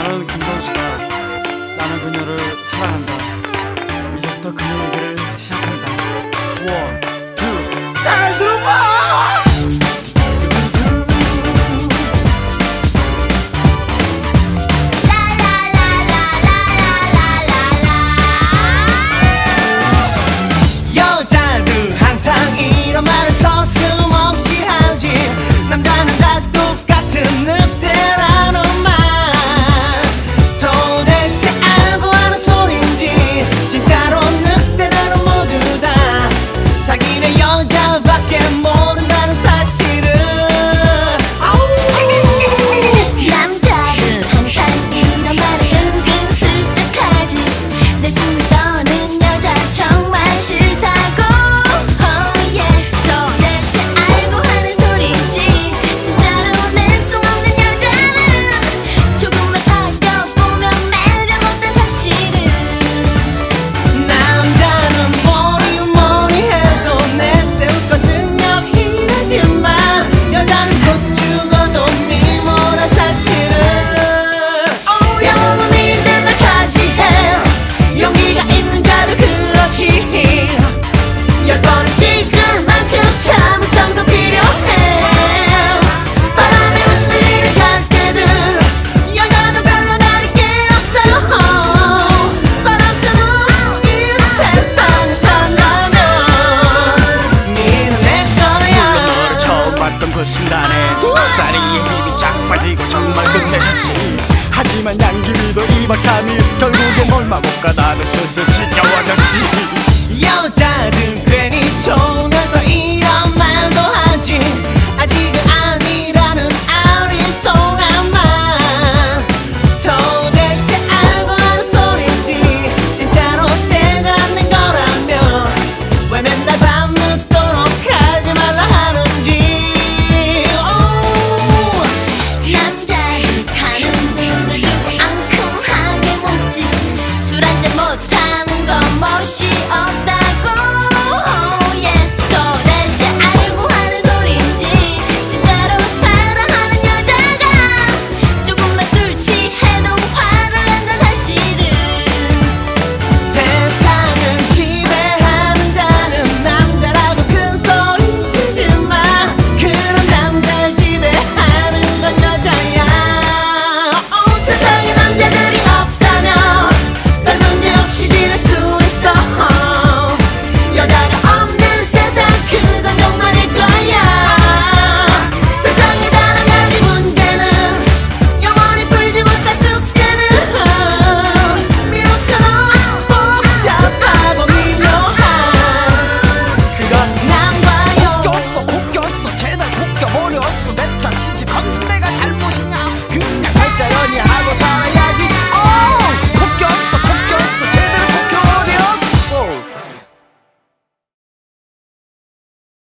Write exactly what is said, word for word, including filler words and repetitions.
나는 김선수다. 나는 그녀를 사랑한다. 이제부터 그녀의 길을 시작한다. 원, 투, 잘 들어봐! 여자들 항상 이런 말을 서슴없이 하지. 남자는 다 똑같은 늑대라는 말 도대체 알고 하는 소린지. 진짜로 늑대들은 모두 다 자기네 여자밖에 모른다는 사실을. 남자는 항상 이런 말을 은근슬쩍 하지. 내 숨을 떠는 여자 정말 싫다고. oh yeah. 도대체 알고 하는 소리지. 진짜로 내 손 없는 여자는 조금만 사귀어보면 매력 없단 사실을. 남자는 뭐니 뭐니 해도 내세울 건 능력이라지만 여자는 곧 죽어도 미모란 사실을. 영혼이 내가 차지해. 용기가 있는 자도 그렇지. 열 번을 찍을 만큼 참을성도 필요해. 바람이 흔들리는 갈 때들 여자도 별로 다를 게 없어. 바람처럼 이 세상을 산다면 니는 내 거야. 너를 처음 봤던 그 순간에 다리에 힘이 쫙 빠지고 정말 끝내줬지. 하지만 양귀비도 이박 삼일 결국엔 얼마 못 가다도 슬슬 지겨워졌지. 여자